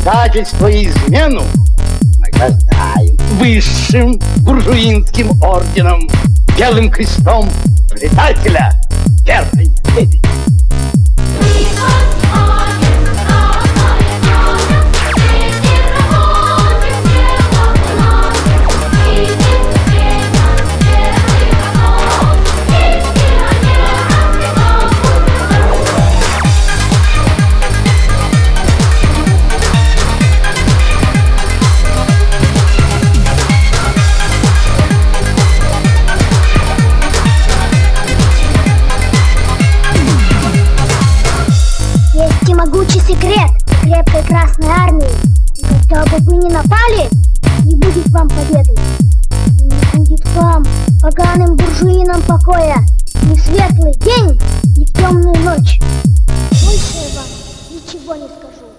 предательство и измену награждаем высшим буржуинским орденом, белым крестом предателя верной степени. Могучий секрет крепкой Красной Армии. И когда бы вы не напали, не будет вам победы. И не будет вам, поганым буржуинам, покоя ни в светлый день, ни в темную ночь. Больше я вам ничего не скажу.